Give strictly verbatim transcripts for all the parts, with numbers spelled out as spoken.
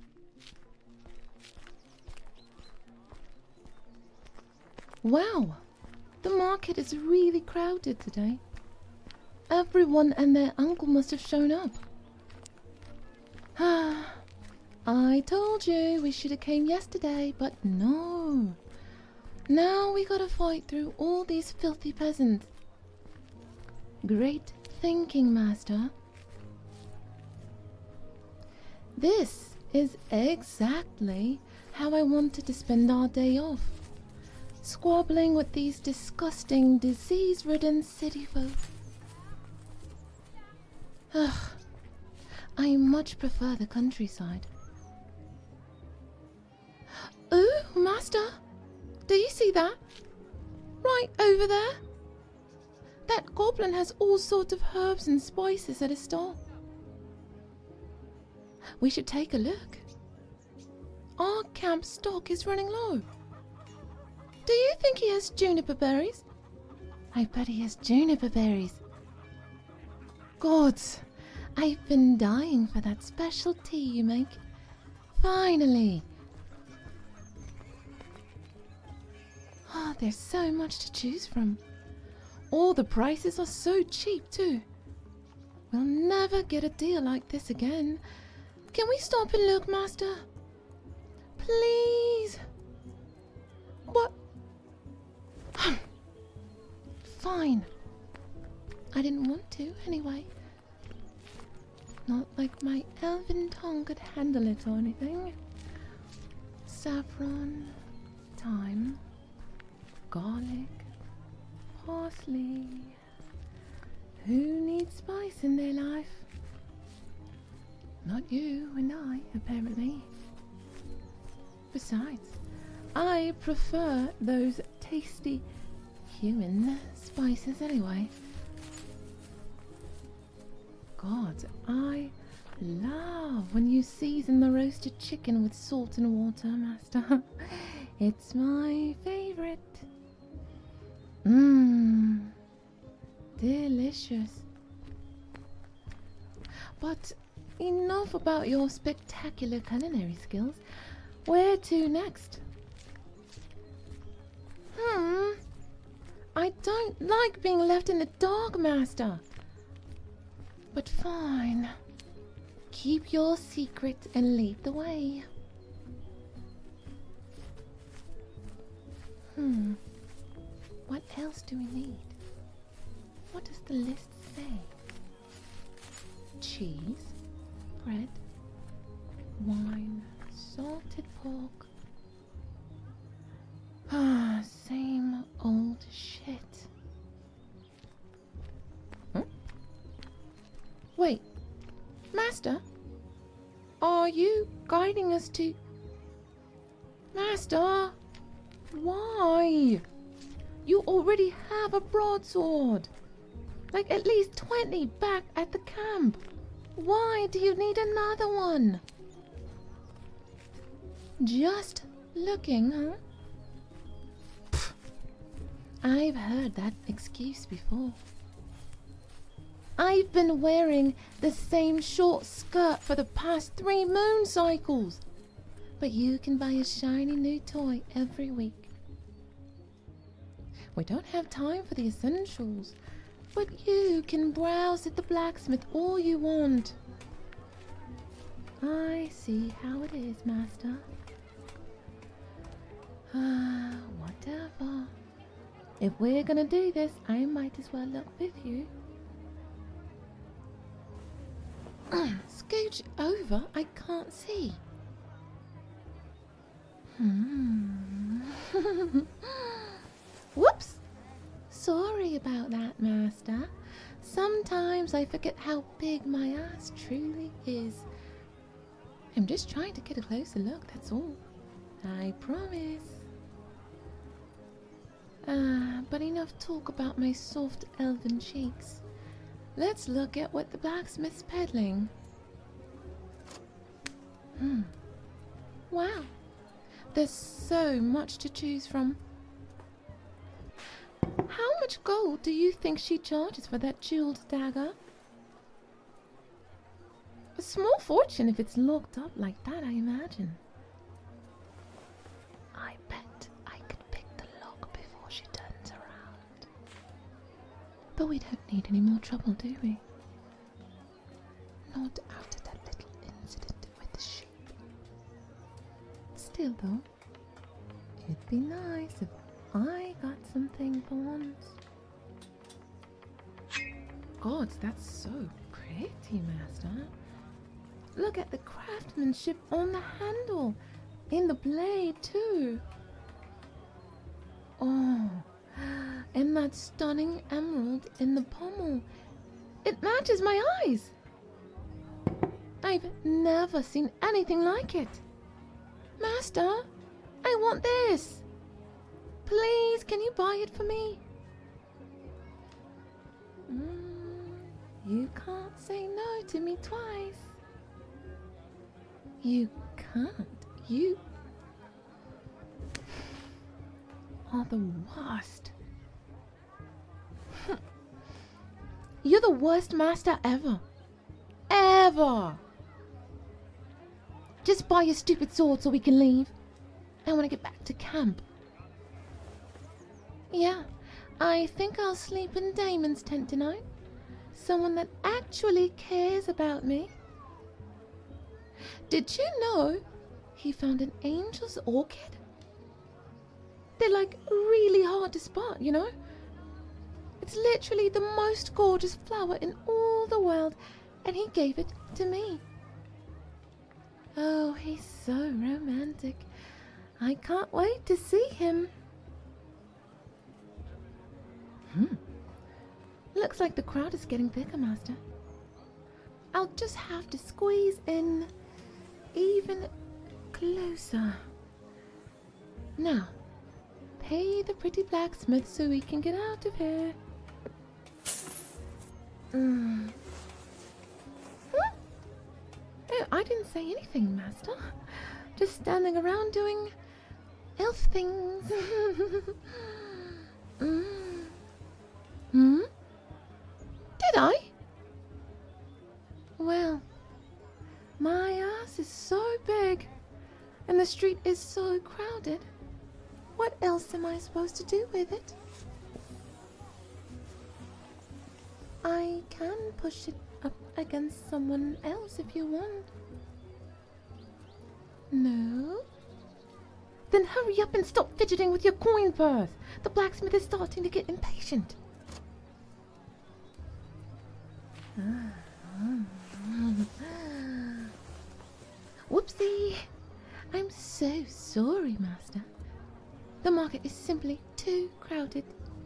Wow, the market is really crowded today. Everyone and their uncle must have shown up. Ah, I told you we should have came yesterday, but no. Now we gotta fight through all these filthy peasants. Great thinking, Master. This is exactly how I wanted to spend our day off. Squabbling with these disgusting, disease-ridden city folk. Ugh, I much prefer the countryside. Ooh, Master! Do you see that? Right over there? That goblin has all sorts of herbs and spices at his stall. We should take a look. Our camp stock is running low. Do you think he has juniper berries? I bet he has juniper berries. Gods, I've been dying for that special tea you make. Finally. Ah, oh, there's so much to choose from. All the prices are so cheap too. We'll never get a deal like this again. Can we stop and look, Master? Please. What? Fine. I didn't want to, anyway. Not like my elven tongue could handle it or anything. Saffron, thyme, garlic, parsley. Who needs spice in their life? Not you and I, apparently. Besides, I prefer those tasty human spices anyway. God, I love when you season the roasted chicken with salt and water, Master. It's my favorite. Mmm, delicious. But enough about your spectacular culinary skills. Where to next? Hmm. I don't like being left in the dark, Master. But fine. Keep your secret and lead the way. Hmm. What else do we need? What does the list say? Cheese, bread, wine, salted pork. Ah, same old shit. Huh? Wait, Master? Are you guiding us to... Master? Why? You already have a broadsword. Like at least twenty back at the camp. Why do you need another one? Just looking, huh? Pfft. I've heard that excuse before. I've been wearing the same short skirt for the past three moon cycles. But you can buy a shiny new toy every week. We don't have time for the essentials, but you can browse at the blacksmith all you want. I see how it is, Master. Ah, whatever. If we're gonna do this, I might as well look with you. Scooch over, I can't see. Hmm. Whoops! Sorry about that, Master. Sometimes I forget how big my ass truly is. I'm just trying to get a closer look, that's all. I promise. Ah, uh, but enough talk about my soft elven cheeks. Let's look at what the blacksmith's peddling. Hmm. Wow. There's so much to choose from. How much gold do you think she charges for that jeweled dagger? small fortune if it's locked up like that, I imagine. I bet I could pick the lock before she turns around. But we don't need any more trouble, do we? Not after that little incident with the sheep. Still though, it'd be nice if I got something for once. God, that's so pretty, Master. Look at the craftsmanship on the handle, in the blade too. Oh, and that stunning emerald in the pommel. It matches my eyes. I've never seen anything like it. Master, I want this. Please, can you buy it for me? Mm, you can't say no to me twice. You can't. You are the worst. You're the worst master ever. Ever. Just buy your stupid sword so we can leave. I want to get back to camp. Yeah, I think I'll sleep in Damon's tent tonight. Someone that actually cares about me. Did you know he found an angel's orchid? They're like really hard to spot, you know? It's literally the most gorgeous flower in all the world, and he gave it to me. Oh, he's so romantic. I can't wait to see him. Hmm. Looks like the crowd is getting bigger, Master. I'll just have to squeeze in even closer. Now, pay the pretty blacksmith so we can get out of here. Mm. Huh? Oh, I didn't say anything, Master. Just standing around doing elf things. mm. Hmm? Did I? Well, my ass is so big, and the street is so crowded. What else am I supposed to do with it? I can push it up against someone else if you want. No? Then hurry up and stop fidgeting with your coin purse. The blacksmith is starting to get impatient. Whoopsie! I'm so sorry, Master. The market is simply too crowded.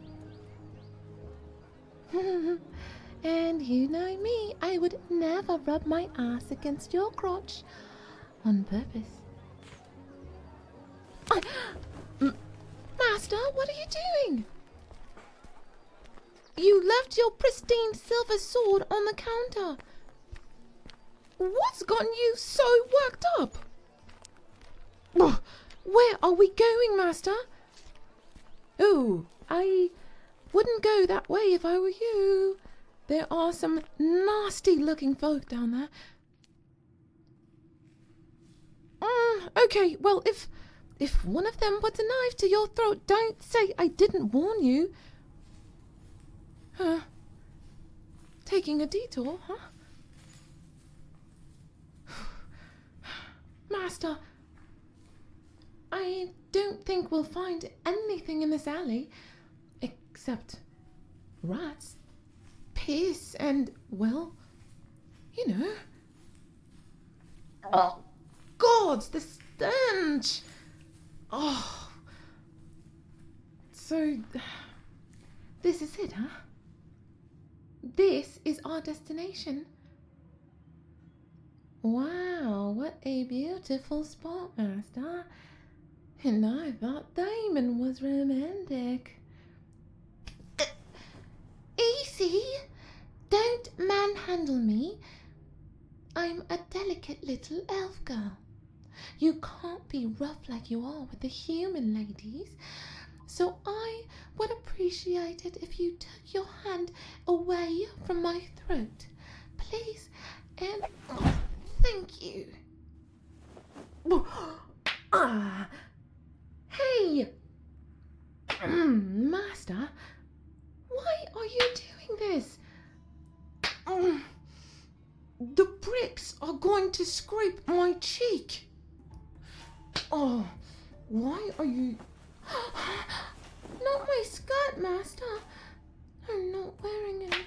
And you know me, I would never rub my ass against your crotch on purpose. I... M- Master, what are you doing? You left your pristine silver sword on the counter. What's gotten you so worked up? Where are we going, Master? Oh, I wouldn't go that way if I were you. There are some nasty-looking folk down there. Mm, okay, well, if if one of them puts a knife to your throat, don't say I didn't warn you. Huh? Taking a detour, huh? Master, I don't think we'll find anything in this alley except rats, piss, and, well, you know. Oh, God, the stench! Oh. So, this is it, huh? This is our destination. Wow, what a beautiful spot, Master. And I thought Damon was romantic. Uh, easy! Don't manhandle me. I'm a delicate little elf girl. You can't be rough like you are with the human ladies. So I would appreciate it if you took your hand away from my throat. Please, and... thank you. Ah, hey, Master, why are you doing this? Um, the bricks are going to scrape my cheek. Oh, why are you... Not my skirt, Master. I'm not wearing it.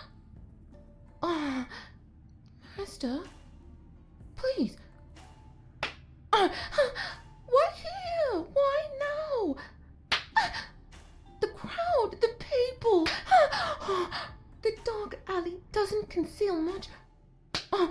Ah, Master, please. Uh, why here? Why now? Uh, the crowd, the people. Uh, the dark alley doesn't conceal much. Uh,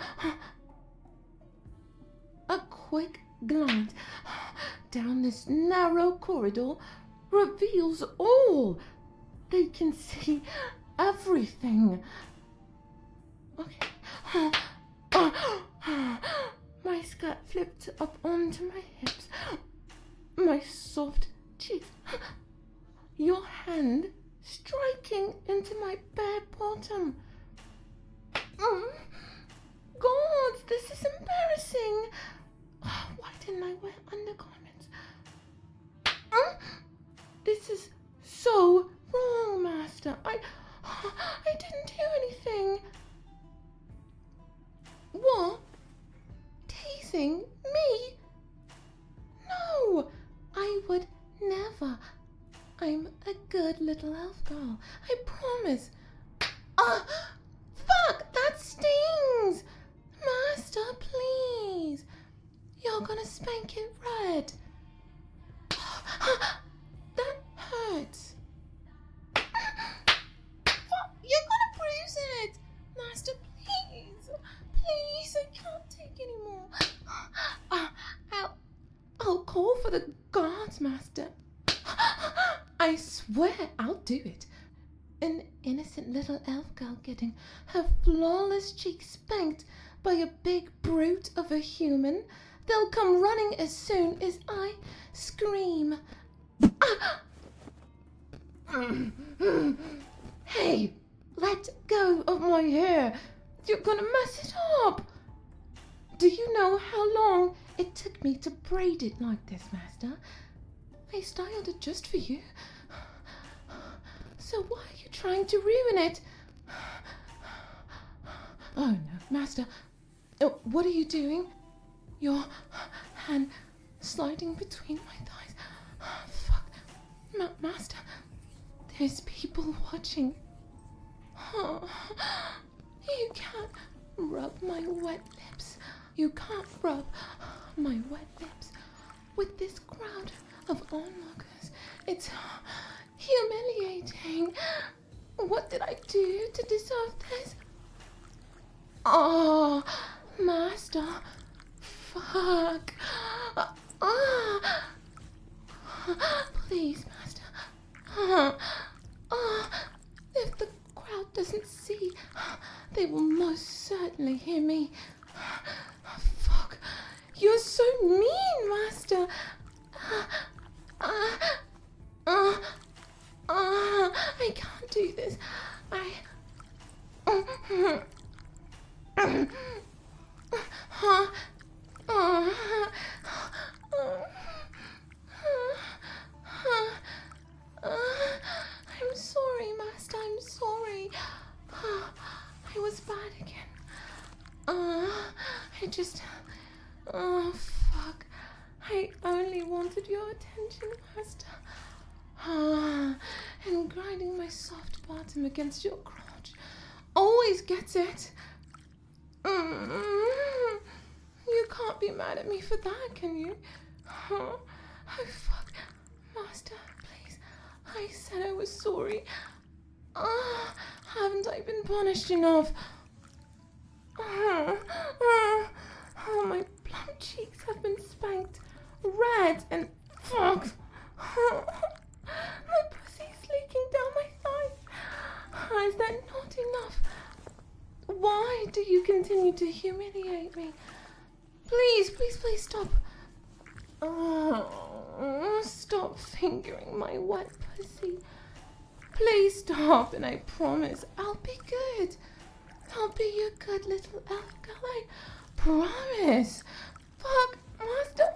a quick glance down this narrow corridor reveals all. They can see everything. Okay. Uh, uh, my skirt flipped up onto my hips. My soft cheeks. Your hand striking into my bare bottom. Mm. God, this is embarrassing. Why didn't I wear undergarments? Mm. This is so wrong, Master. I, I didn't do anything. What? Teasing me? No, I would never. I'm a good little elf girl. I promise. Ah, fuck! That stings! Master, please. You're gonna spank it red. That hurts. You're gonna bruise it! Master, please. Please, I can't take anymore. Uh, I'll, I'll call for the guards, Master. I swear I'll do it. An innocent little elf girl getting her flawless cheeks spanked by a big brute of a human. They'll come running as soon as I scream. Hey, let go of my hair. You're gonna mess it up. Do you know how long it took me to braid it like this, Master? I styled it just for you. So why are you trying to ruin it? Oh no, Master. Oh, what are you doing? Your hand sliding between my thighs. Fuck. Ma- Master, there's people watching. Oh, you can't rub my wet lips. You can't rub my wet lips with this crowd of onlookers. It's humiliating. What did I do to deserve this? Oh, Master. Fuck. Oh. Please, Master. Oh. Oh. If the crowd doesn't see, they will most certainly hear me. Fuck. You're so mean, Master. Uh, uh, uh, I can't do this. I... Uh, uh, uh, uh, I'm sorry, Master. I'm sorry. I was bad again. Uh, I just... Oh, fuck. I only wanted your attention, Master. Ah, and grinding my soft bottom against your crotch always gets it. Mm-hmm. You can't be mad at me for that, can you? Oh, oh fuck. Master, please. I said I was sorry. Ah, haven't I been punished enough? Oh, oh, oh, my plump cheeks have been spanked red and fuck. Oh, my pussy's leaking down my thighs. Is that not enough? Why do you continue to humiliate me? Please, please, please stop. Oh, stop fingering my wet pussy. Please stop, and I promise I'll be good. I'll be your good little elf girl. I promise. Fuck, Master.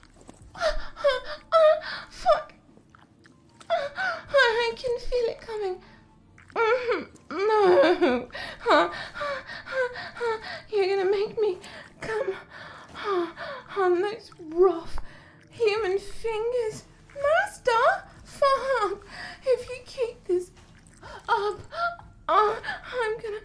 Fuck. I can feel it coming. No. You're gonna make me come on those rough human fingers. Master, fuck. If you keep this up, I'm gonna...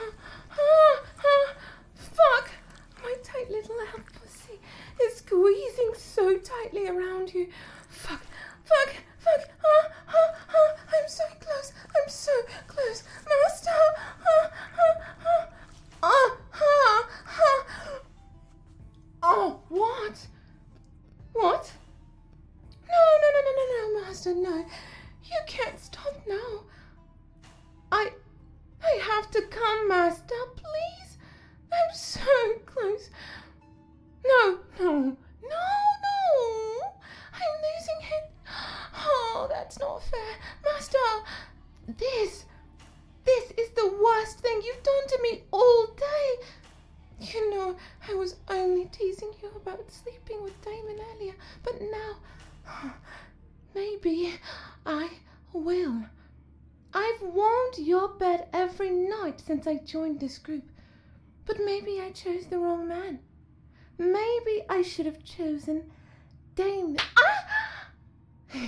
Fuck. My tight little elf pussy is squeezing so tightly around you. Fuck, fuck, fuck. Ah, ah, ah. I'm so close. I'm so close. Master. Ah, ah, ah. Ah, ah, ah. Oh, what? What? No, no, no, no, no, no, Master, no. You can't stop now. I... I have to come, Master, please. I'm so close. No, no, no, no. I'm losing it. Oh, that's not fair. Master, this, this is the worst thing you've done to me all day. You know, I was only teasing you about sleeping with Damon earlier, but now, maybe I will. I've warmed your bed every night since I joined this group, but maybe I chose the wrong man. Maybe I should have chosen Damon. Ah!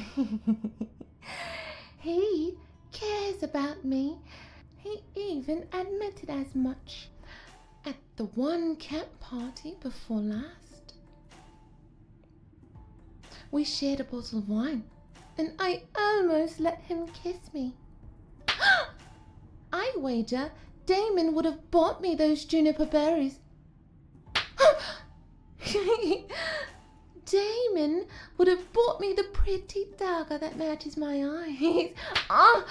He cares about me. He even admitted as much at the one camp party before last. We shared a bottle of wine, and I almost let him kiss me. I wager Damon would have bought me those juniper berries. Damon would have bought me the pretty dagger that matches my eyes. Ah,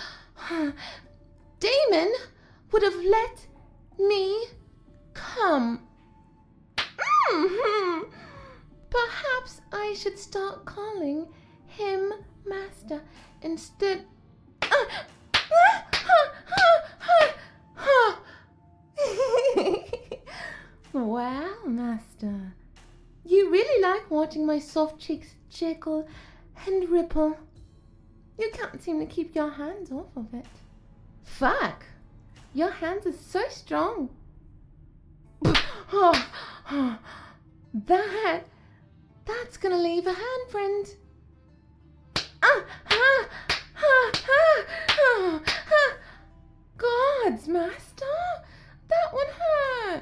Damon would have let me come. Mm-hmm. Perhaps I should start calling him Master instead. Well, Master, you really like watching my soft cheeks jiggle and ripple. You can't seem to keep your hands off of it. Fuck! Your hands are so strong. Oh, oh, that, that's gonna leave a handprint. Ah, ah, ah, ah, ah, ah. Gods, Master, that one hurt.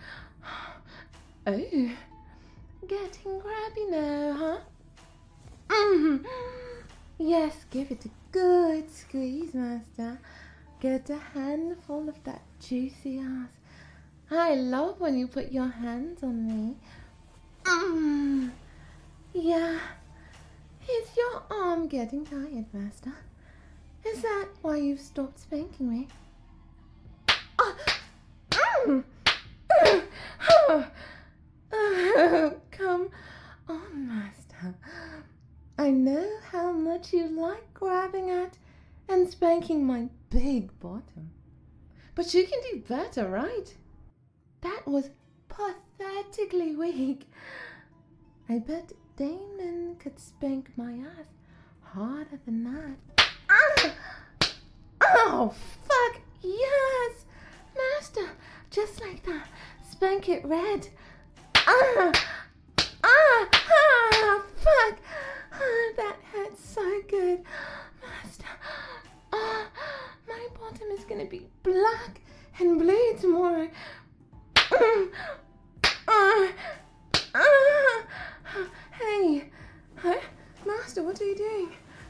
Oh, getting grabby now, huh? Mm-hmm. Yes, give it a good squeeze, Master. Get a handful of that juicy ass. I love when you put your hands on me. Mm. Yeah. Is your arm getting tired, Master? Is that why you've stopped spanking me? Oh. Mm. Oh. Oh, come on, Master. I know how much you like grabbing at and spanking my big bottom. But you can do better, right? That was pathetically weak. I bet Damon could spank my ass harder than that. Ah! Oh, fuck, yes! Master, just like that. Spank it red. Ah! Ah! Ah! Fuck! Ah, that hurts so good. Master, ah, my bottom is gonna be black and blue tomorrow. Mm. Ah! Ah! Hey, huh? Master, what are you doing?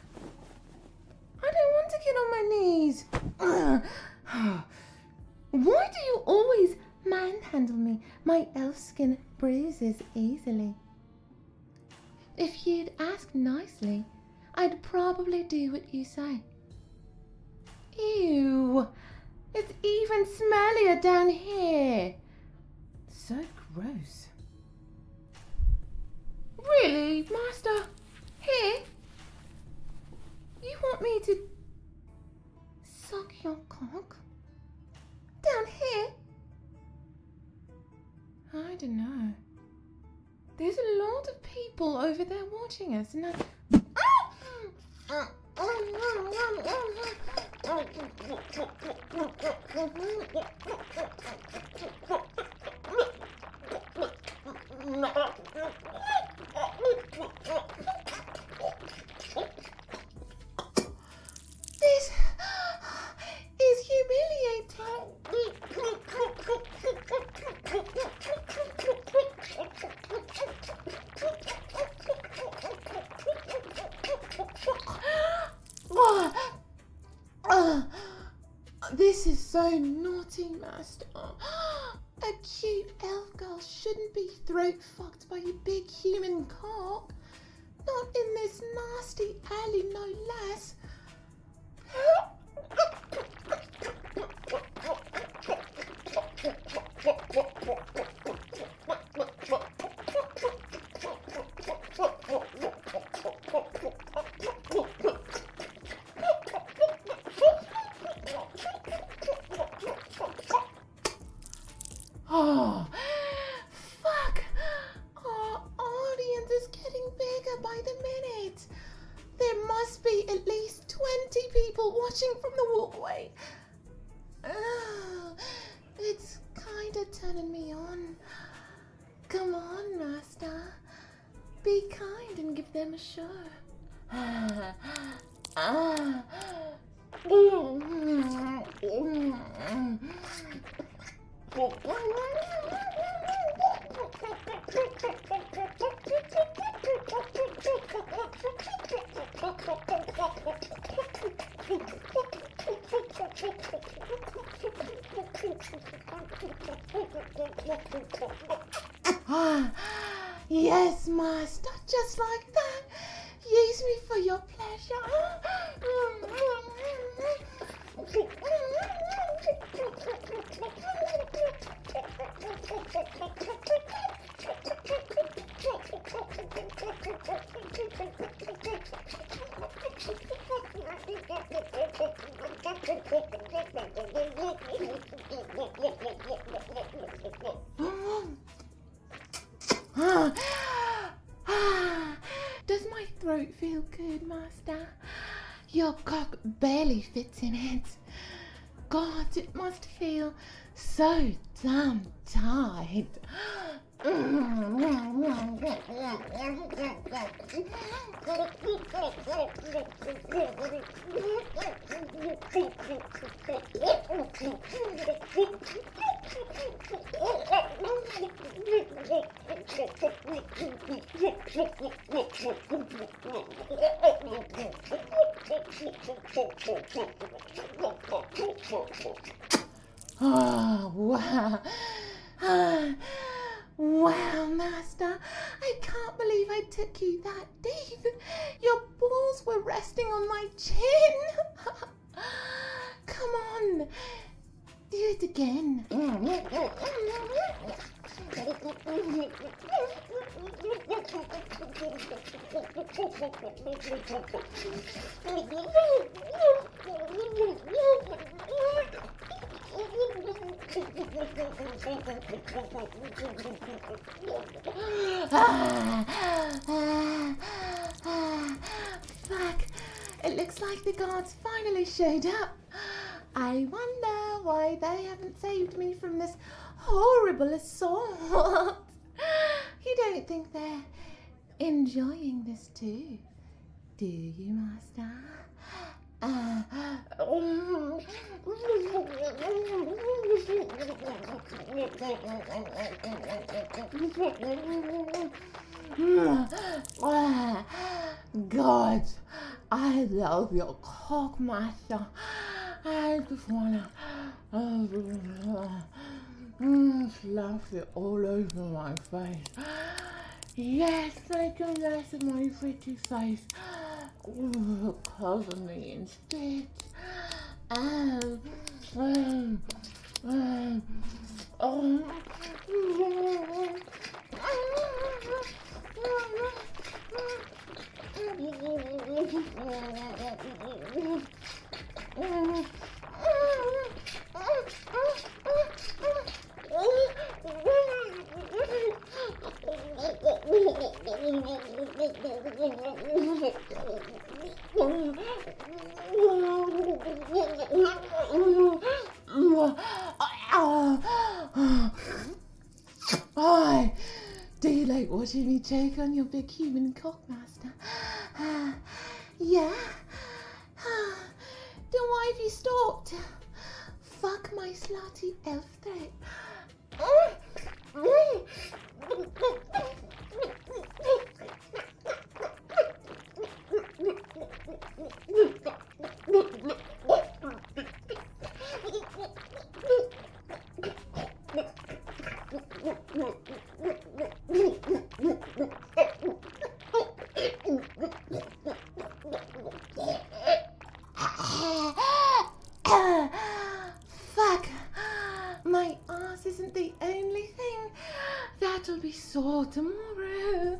I don't want to get on my knees. Why do you always manhandle me? My elf skin bruises easily. If you'd ask nicely, I'd probably do what you say. Ew, it's even smellier down here. So gross. Really, Master? Here? You want me to suck your cock? Down here? I don't know. lot of people over there watching us, and I... This is humiliating. Oh, uh, this is so naughty, Master. A cute elf girl shouldn't be throat fucked by a big human cock. Not in this nasty alley, no less. Oh, fuck! Our audience is getting bigger by the minute. There must be at least twenty people watching from the walkway. Oh, it's kinda turning me on. Come on, Master. Be kind and give them a show. Ah. Ah. Ah, yes, Master, just like that. Use me for your pleasure. Does my throat feel good, Master? Your cock barely fits in it. God, it must feel so damn tight. Oh, wow. Ah, wow, Master. I can't believe I took you that deep. Your balls were resting on my chin. Come on. Do it again. Ah, ah, ah, fuck. It looks like the guards finally showed up. I wonder why they haven't saved me from this horrible assault. You don't think they're enjoying this too, do you, Master? Uh, um, God, I love your cock, Master. I just wanna uh, uh, slap it all over my face. Yes, I can rest my pretty face. Oh, cover me instead. Um, um, um, um, Hi. Do you like watching me choke on your big human cock, Master? Uh, yeah? Uh, then why have you stopped? Fuck my slutty elf throat. Fuck! My ass isn't the only thing. That'll be sore tomorrow.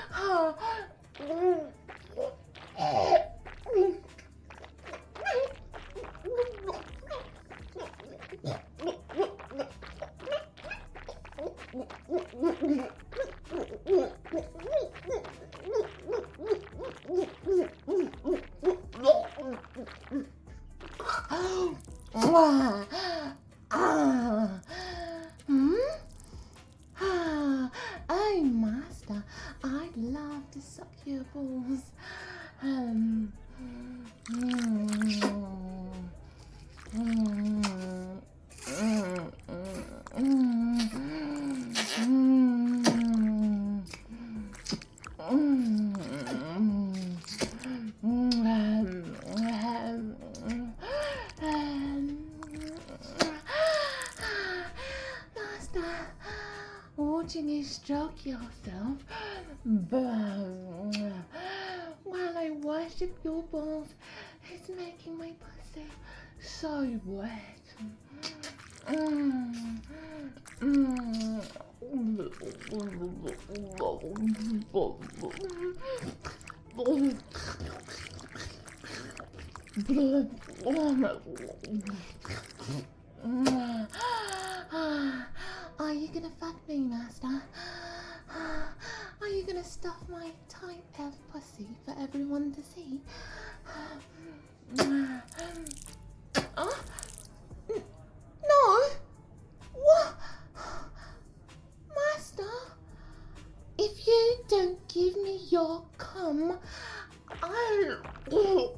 Ah, ah, hmm? Ah, oh, Master, I'd love to suck your balls. Um, mm, mm, mm, mm, mm, watching you stroke yourself while I worship your balls is making my pussy so wet. Mm. Mm. Are you gonna fuck me, Master? Are you gonna stuff my tight elf pussy for everyone to see? Oh? No! What? Master? If you don't give me your cum, I'll...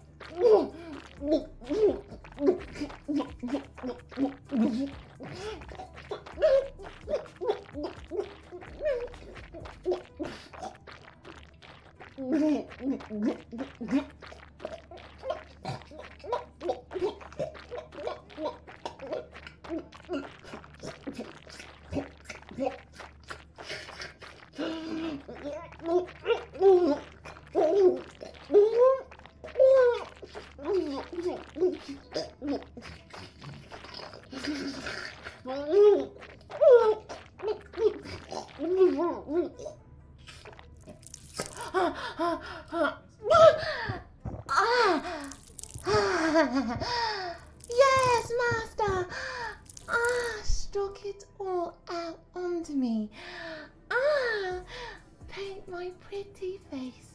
Yes, Master! Ah, stroke it all out onto me. Ah, paint my pretty face.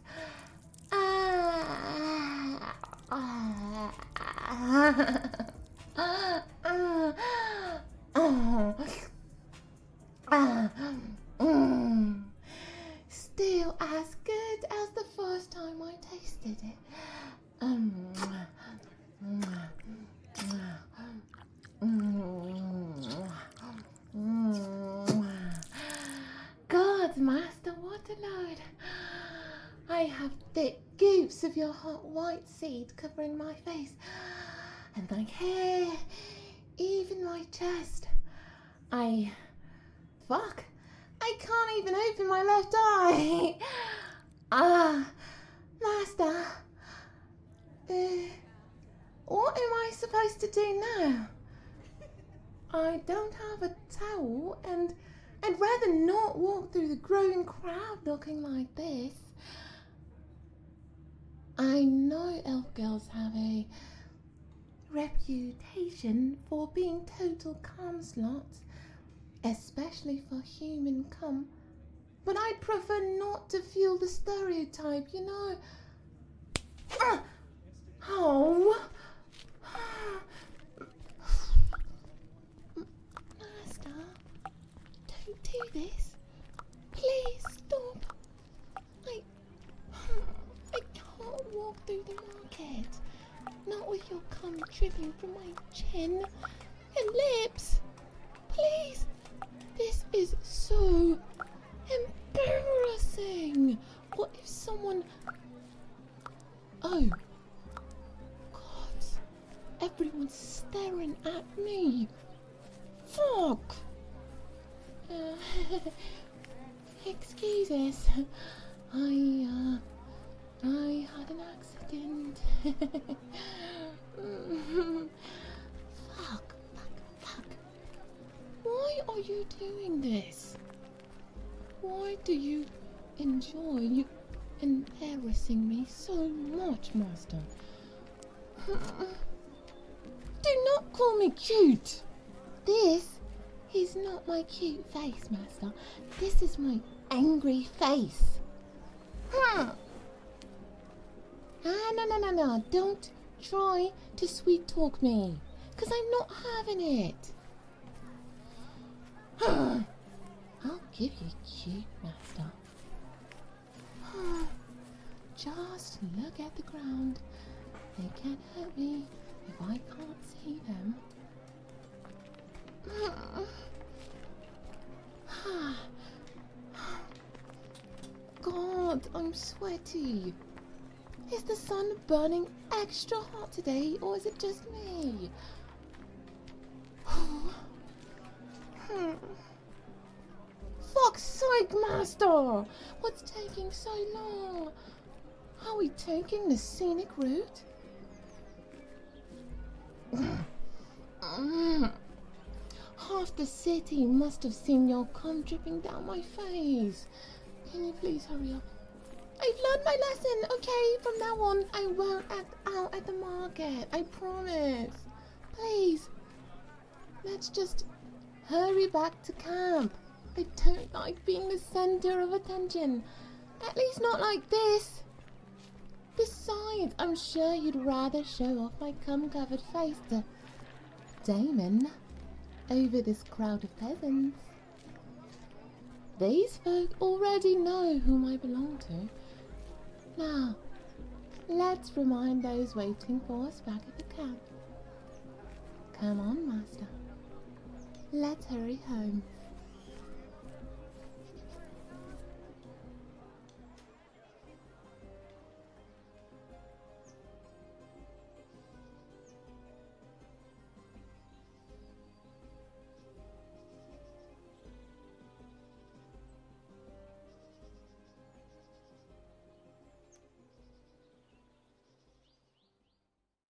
Ah, ah, ah, ah, ah, ah, ah, mm. Still as good as the first time I tasted it. Um, God, Master, what a load. I have thick goops of your hot white seed covering my face, and my hair, even my chest. I... Fuck! I can't even open my left eye! Ah, Master... Uh, what am I supposed to do now? I don't have a towel, and I'd rather not walk through the growing crowd looking like this. I know elf girls have a reputation for being total cum slots, especially for human cum. but I'd prefer not to feel the stereotype, you know. Uh, oh. Master, don't do this. Please stop. I, I can't walk through the market. Not with your cum dripping from my chin and lips. Please. This is so embarrassing. What if someone... Oh. God. Everyone's staring at me. Fuck. Uh, excuse us. I, uh... I had an accident. Fuck. Fuck. Fuck. Why are you doing this? Why do you enjoy embarrassing me so much, Master? Do not call me cute! This is not my cute face, Master. This is my angry face. Hmm. Ah, no, no, no, no. Don't try to sweet talk me, because I'm not having it. I'll give you cute, Master. Just look at the ground. They can't hurt me if I can't see them. God, I'm sweaty. Is the sun burning extra hot today, or is it just me? Hmm. Fuck's sake, Master! What's taking so long? Are we taking the scenic route? Half the city must have seen your cum dripping down my face. Can you please hurry up? I've learned my lesson, okay? From now on, I won't act out at the market. I promise. Please. Let's just hurry back to camp. I don't like being the center of attention. At least not like this. Besides, I'm sure you'd rather show off my cum-covered face to Damon over this crowd of peasants. These folk already know whom I belong to. Now, let's remind those waiting for us back at the camp. Come on, Master. Let's hurry home.